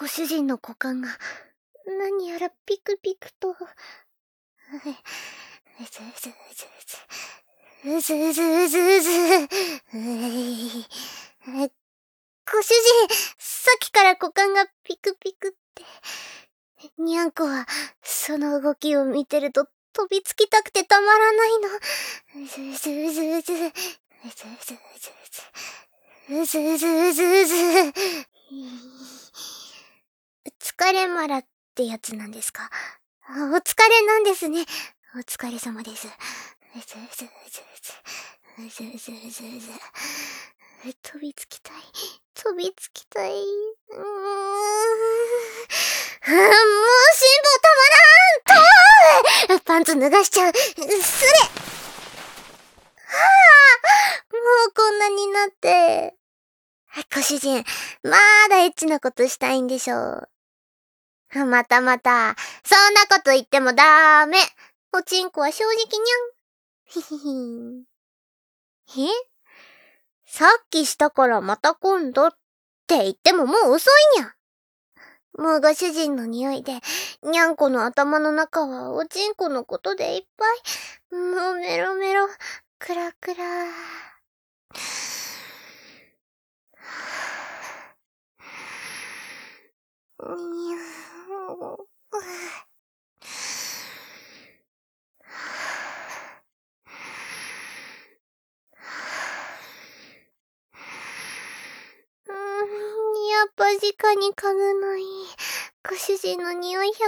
ご主人の股間が、何やらピクピクと。うずうずうずうずうずうず。ご主人、さっきから股間がピクピクって。にゃんこは、その動きを見てると飛びつきたくてたまらないの。うずうずうずうず。うずうずうずうず。うずうずうずうず。疲れまらってやつなんですか？お疲れなんですね。お疲れ様です。うずうずうずうず。うずうずうずうず。飛びつきたい。飛びつきたい。もう辛抱たまらんとパンツ脱がしちゃう。すれ。もうこんなになって。ご主人、まだエッチなことしたいんでしょう。またまた、そんなこと言ってもダメ。おちんこは正直にゃん。ひひひん。さっきしたからまた今度って言ってももう遅いにゃ。もうご主人の匂いで、にゃんこの頭の中はおちんこのことでいっぱい。もうメロメロ、クラクラ。やっぱ直に嗅ぐのいい。ご主人の匂い 100%。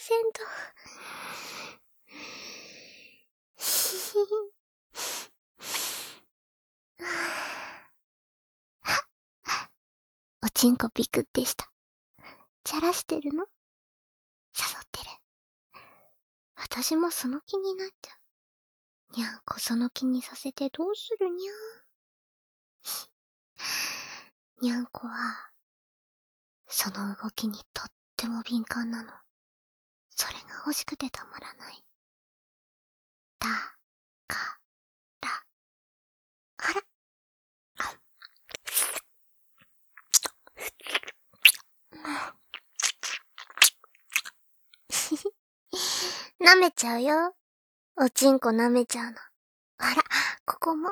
おちんこピクってした。チャラしてるの？誘ってる。私もその気になっちゃう。にゃんこその気にさせてどうするにゃん。にゃんこは、その動きにとっても敏感なの。それが欲しくてたまらない。だ、から。あら。舐めちゃうよ。おちんこ舐めちゃうの。あら、ここも。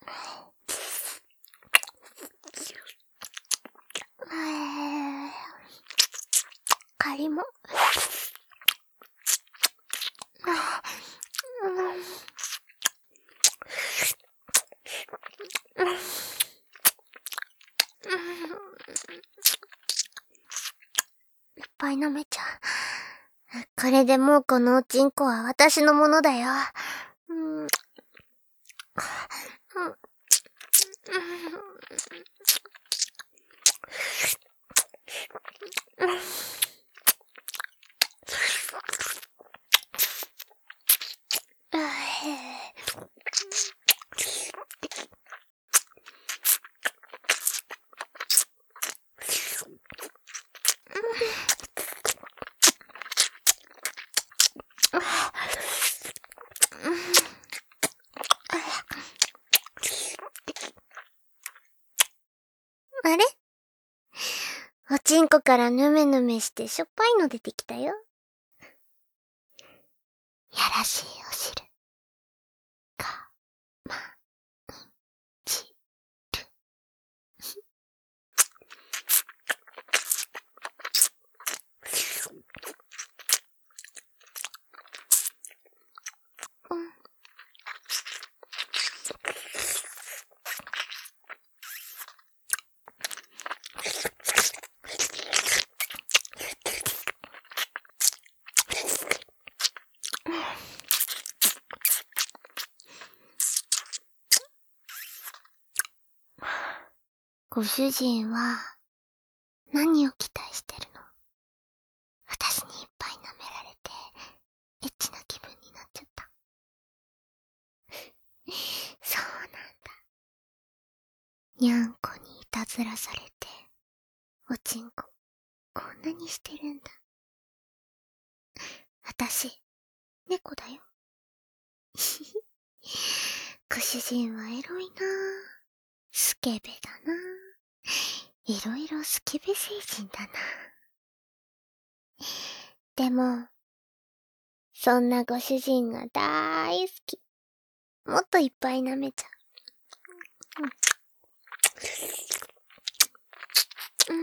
仮も。いっぱい舐めちゃう。これでもうこのおちんこは私のものだよ。あれ？おちんこからぬめぬめしてしょっぱいの出てきたよ。やらしいお汁。か、ま、ち、る。ご主人は、何を期待してるの？私にいっぱい舐められて、エッチな気分になっちゃった。そうなんだ。にゃんこにいたずらされて、おちんこ、こんなにしてるんだ。私、猫だよ。ご主人はエロいなぁ。スケベだなぁ。いろいろスケベ星人だなぁ。 でも、そんなご主人が大好き。もっといっぱい舐めちゃう。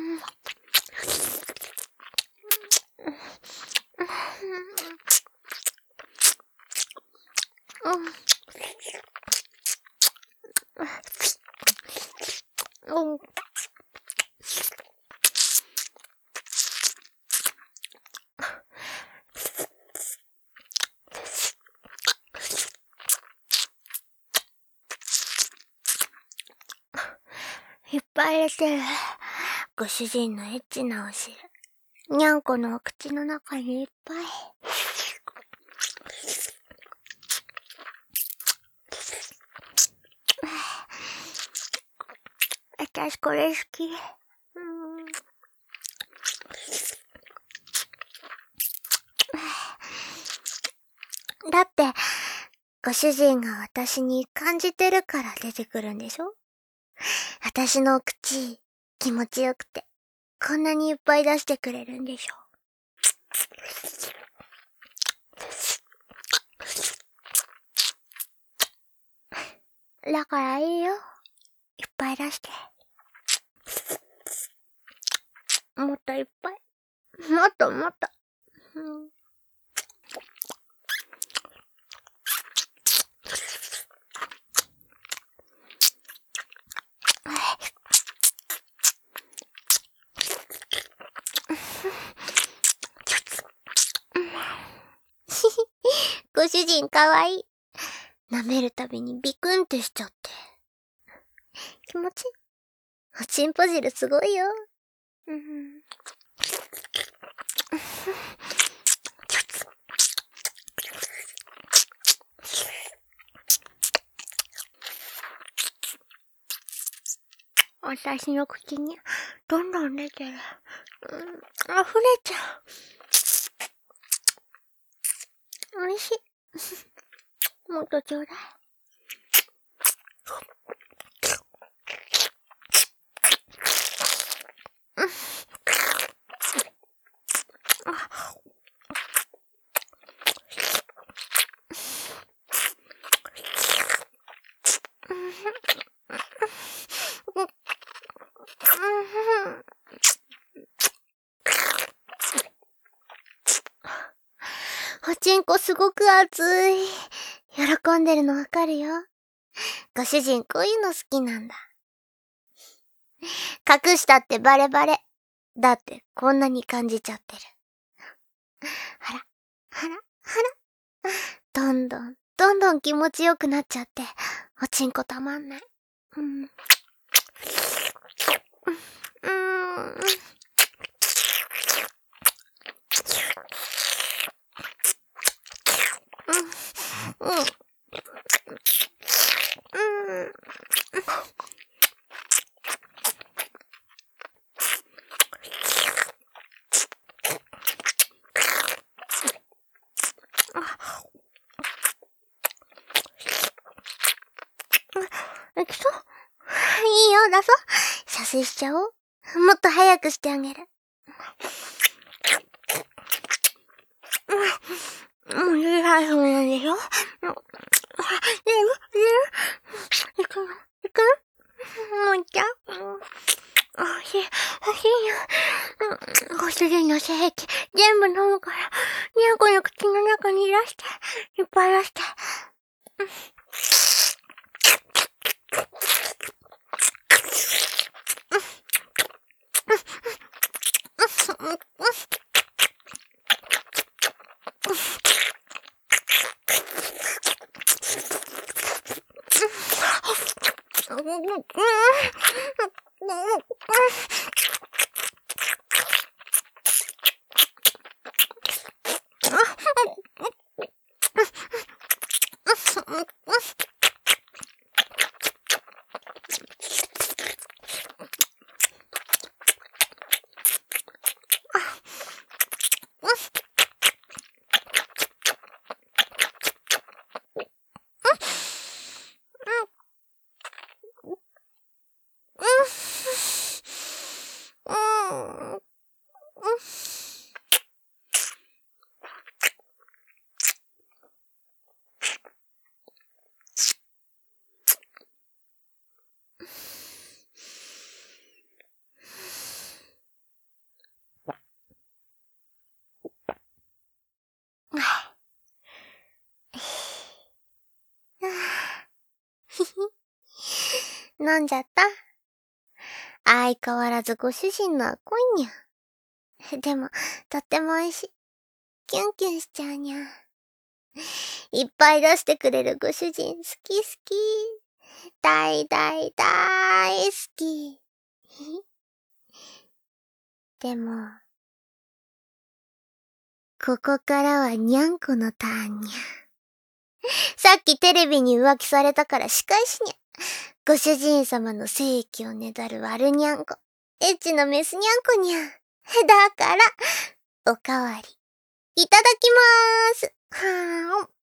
いっぱい入れてる。ご主人のエッチなお汁。にゃんこのお口の中にいっぱい。私これ好き。だって、ご主人が私に感じてるから出てくるんでしょ？私のお口、気持ちよくて、こんなにいっぱい出してくれるんでしょ。だからいいよ。いっぱい出して。もっといっぱい。もっともっと。ご主人かわいい。舐めるたびにビクンってしちゃって。気持ちいい。おちんぽ汁すごいよ。私の口にどんどん出てる。溢れちゃう。美味しい。もっとちょうだい。おちんこすごく熱い。喜んでるのわかるよ。ご主人こういうの好きなんだ。隠したってバレバレ。だってこんなに感じちゃってる。はら、はら、はら。どんどん、どんどん気持ちよくなっちゃって、おちんこたまんない。いくぞ。いいよ、出そう。射精しちゃおう。もっと早くしてあげる。もういい配信なんでしょ？いくの？もういっちゃう？欲しいよ。ご主人の精液、全部飲むから、にゃんこの口の中に出して、いっぱい出して。 飲んじゃった？相変わらずご主人のは濃いにゃ。でも、とっても美味しい。キュンキュンしちゃうにゃ。いっぱい出してくれるご主人好き好き。大大大好き。でも、ここからはにゃんこのターンにゃ。さっきテレビに浮気されたから仕返しにゃ。ご主人様の性器をねだる悪にゃんこ。エッチなメスにゃんこにゃ。だから、おかわり、いただきまーす。はーん。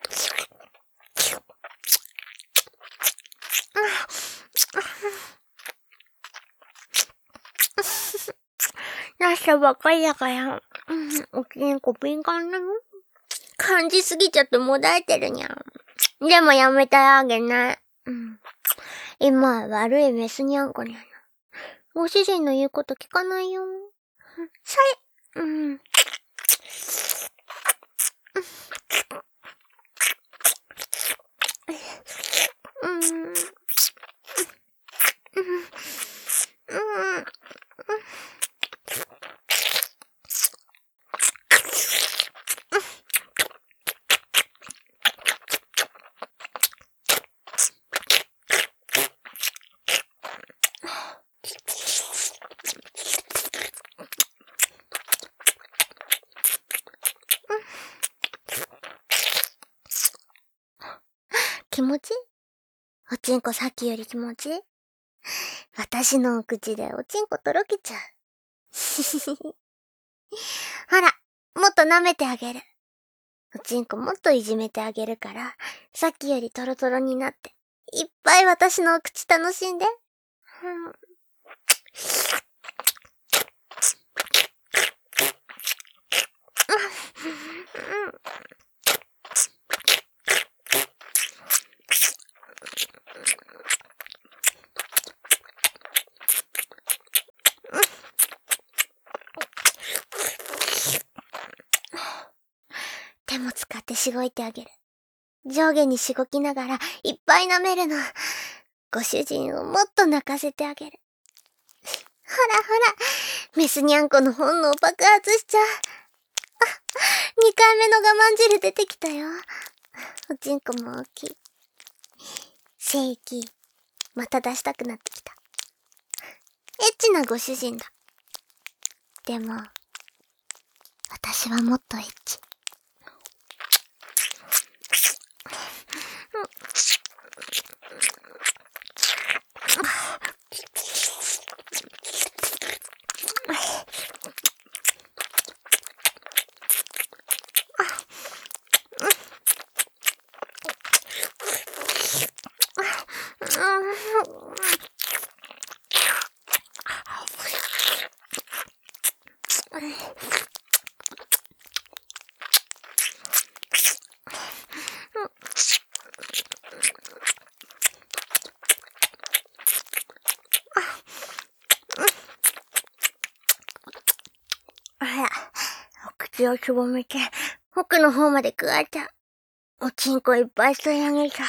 出したばっかりだから、おきんこ敏感なの？感じすぎちゃってもだえてるにゃ。でもやめてあげない。今は悪いメスにゃんこにゃな。ご主人の言うこと聞かないよ。さえ、気持ちいい？おちんこさっきより気持ちいい？私のお口でおちんことろけちゃう。ほら、もっと舐めてあげる。おちんこもっといじめてあげるから、さっきよりトロトロになって、いっぱい私のお口楽しんで。手も使ってしごいてあげる。上下にしごきながらいっぱい舐めるの。ご主人をもっと泣かせてあげる。ほらほら、メスにゃんこの本能爆発しちゃう。2回目の我慢汁出てきたよ。おちんこも大きい。性器、また出したくなってきた。エッチなご主人だ。でも、私はもっとエッチ。お口をしぼめて、奥の方まで食われた。おちんこいっぱい吸い上げた。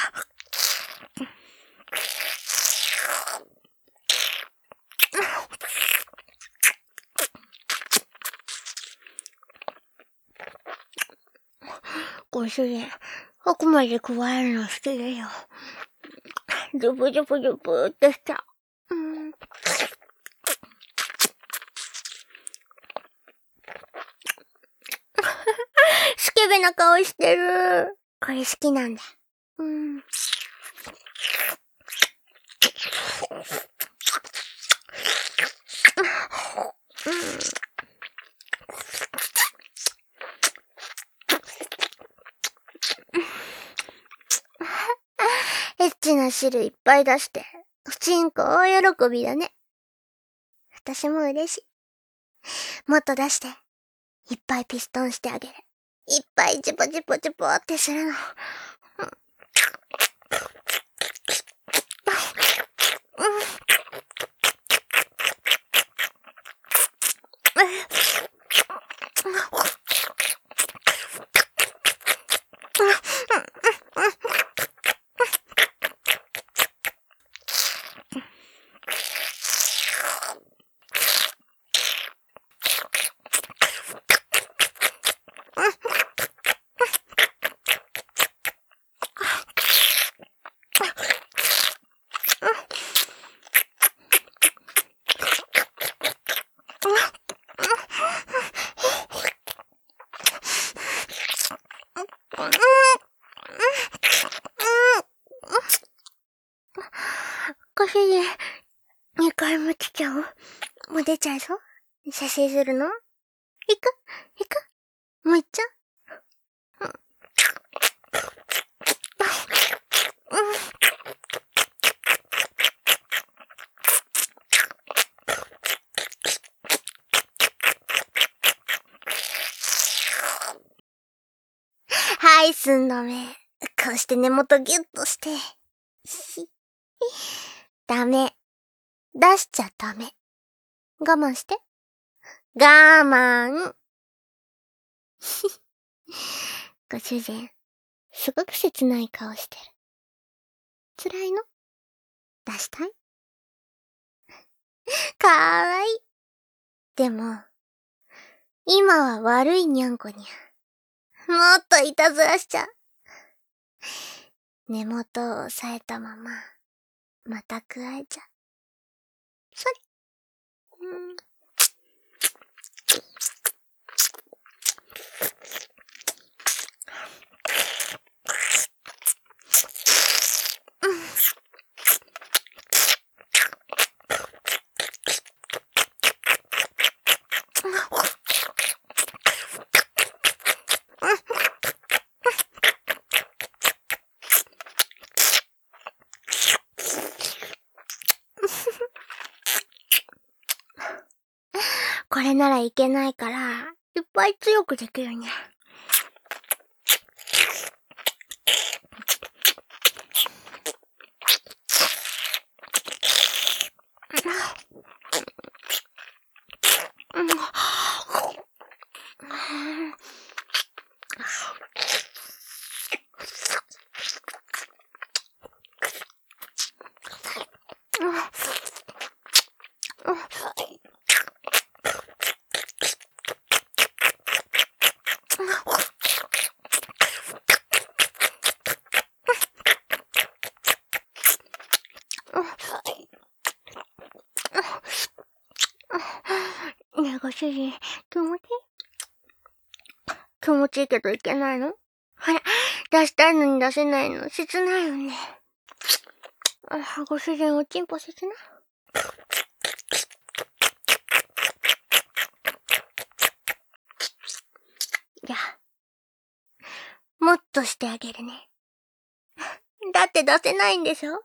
ご主人、奥まで食われるの好きだよ。ジュブジュブジュブってした。スケベな顔してる。これ好きなんだ。エッチな汁いっぱい出して、おちんこ大喜びだね。私も嬉しい。もっと出して、いっぱいピストンしてあげる。いっぱいジュポジュポジュポってするの。 ご主人、2回も来ちゃう？もう出ちゃいそう？写真するの？行くもう行っちゃう？はい、寸止め。こうして根元ギュッとして。ダメ。出しちゃダメ。我慢して。我慢。ご主人、すごく切ない顔してる。辛いの？出したい？かわいい。でも、今は悪いにゃんこにゃ。もっといたずらしちゃう。根元を押さえたまま、またくわえちゃう。それ。これならいけないから、いっぱい強くできるね。ねえ、ご主人、気持ちいいけどいけないの？ほら、出したいのに出せないの、切ないよね。ご主人、おちんぽ切ない？じゃあ、もっとしてあげるね。だって出せないんでしょ？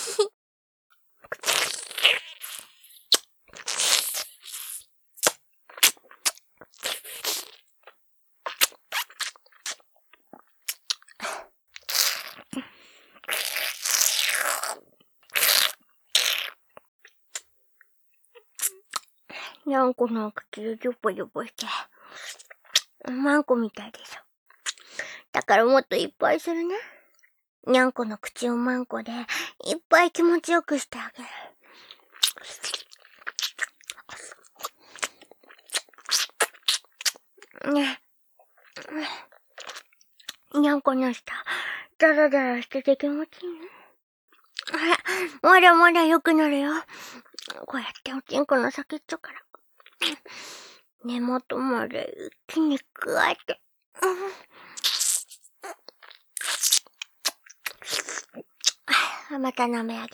にゃんこの口をジョポジョポして、マンコみたいでしょ。だからもっといっぱいするね。にゃんこの口をマンコで、いっぱい気持ちよくしてあげる。ねえ。にゃんこの舌、ザラザラしてて気持ちいいね。まだまだ良くなるよ。こうやっておちんこの先っちょから。根元まで一気にくわえて。また舐め上げる。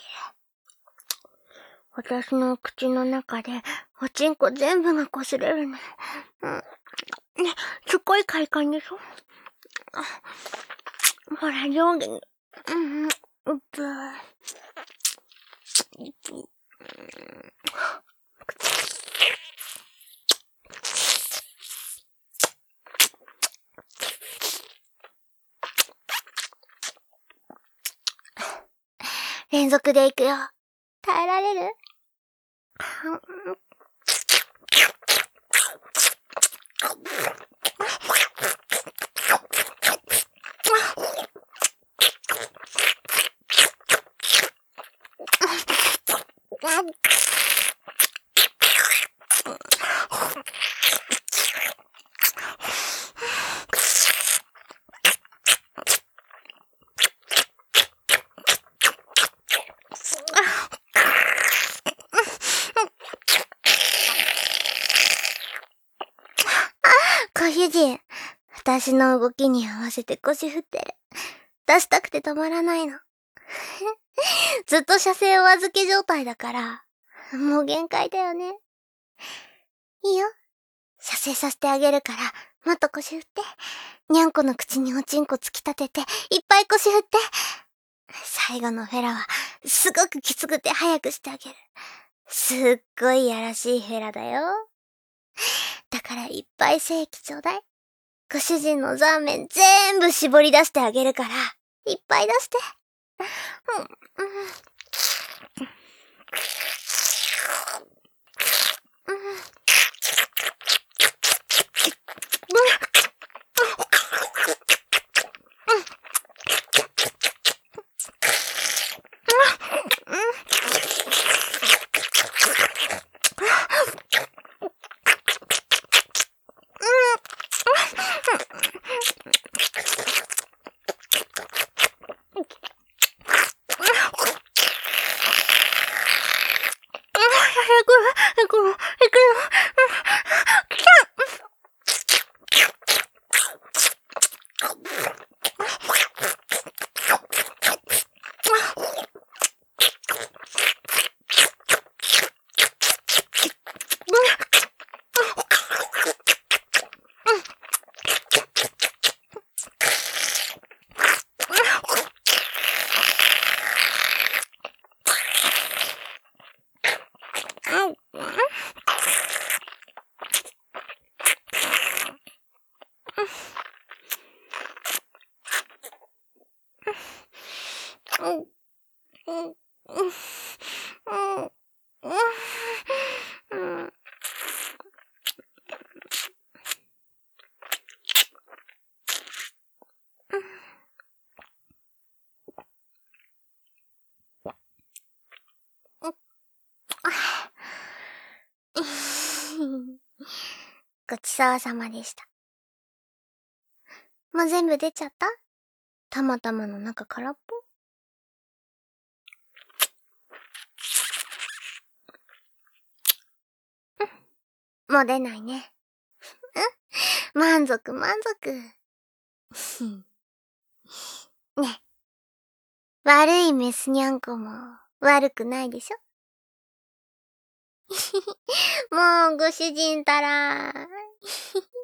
私の口の中で、おちんこ全部が擦れるね。ね、すっごい快感でしょ？ほら、上下に。うっぷー。連続でいくよ。耐えられる？ご主人、私の動きに合わせて腰振ってる。 出したくてたまらないの。ずっと射精お預け状態だから、もう限界だよね。いいよ。射精させてあげるから、もっと腰振って。にゃんこの口におちんこ突き立てて、いっぱい腰振って。最後のフェラは、すごくきつくて早くしてあげる。すっごいやらしいフェラだよ。だからいっぱい精液ちょうだい。ご主人のザーメン全部絞り出してあげるから、いっぱい出して。ごちそうさまでした。もう全部出ちゃった？たまたまの中空っぽ？もう出ないね。満足満足。ね。悪いメスにゃんこも悪くないでしょ？もうご主人たら。